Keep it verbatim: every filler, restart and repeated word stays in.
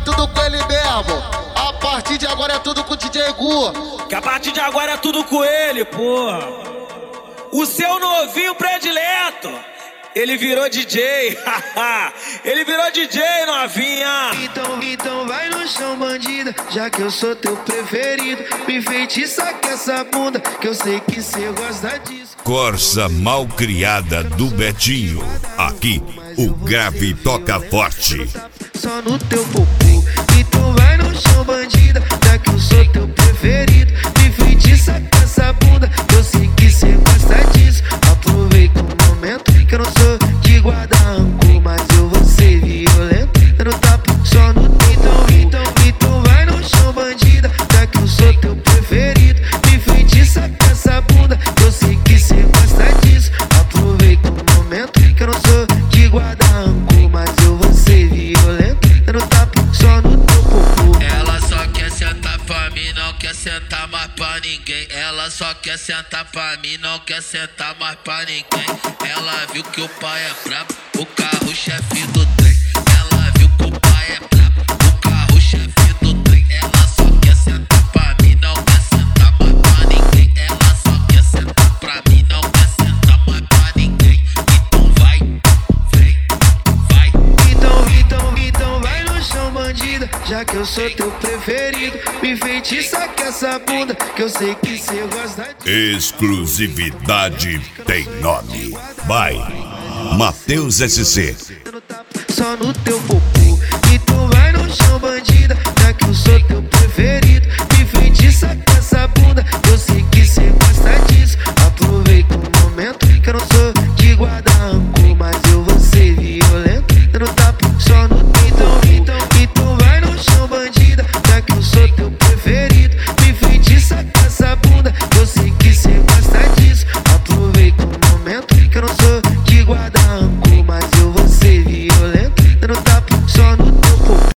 tudo com ele mesmo. A partir de agora é tudo com o D J Gu. Que a partir de agora é tudo com ele, porra. O seu novinho predileto, ele virou D J, ele virou D J, novinha. Então, então vai no chão, bandida, já que eu sou teu preferido. Me feitiça com essa bunda, que eu sei que cê gosta disso. Corsa Malcriada do Betinho. Aqui, o grave toca forte. Só no teu popô. Então vai no chão, bandida, já que eu sou teu preferido. Me feitiça com essa bunda, que eu sei que cê gosta disso. Aproveita o momento, que eu não sou de guardar rancor, mas eu vou ser violento. Eu não tapo só no então, então, então vai no chão, bandida, já que eu sou teu preferido. Me feitiça com essa bunda, que eu sei que cê gosta disso. Aproveita o momento, que eu não sou de guardar rancor, mas eu vou ser violento. Eu não tapo só no teu popô. Ela só quer sentar pra mim, não quer sentar mais pra ninguém. Ela só quer sentar pra mim, não quer sentar mais pra ninguém. Ela viu que o pai é brabo, o carro-chefe do trem. Ela viu que o pai é brabo, o carro-chefe do trem. Ela só quer sentar pra mim, não quer sentar mais pra ninguém. Ela só quer sentar pra mim, não quer sentar mais pra ninguém. Então vai, vem, vai. Então, então, então vai no chão, bandida, já que eu sou teu preferido. Me feitiça com essa bunda, que eu sei que cê gosta disso. Exclusividade tem nome. Vai, Matheus S C. Só no teu popô. Então vai no chão, bandida, já que eu sou teu preferido. Me feitiça com essa bunda, que eu sei que cê gosta disso. Aproveita o momento, que eu não sou de guardar rancor, mas eu vou ser violento. Eu não tapo só no então, então, então vai no chão, bandida, já que eu sou teu preferido. Me feitiça com essa bunda, que eu sei que cê gosta disso. Aproveita o momento, que eu não sou de guardar rancor, mas eu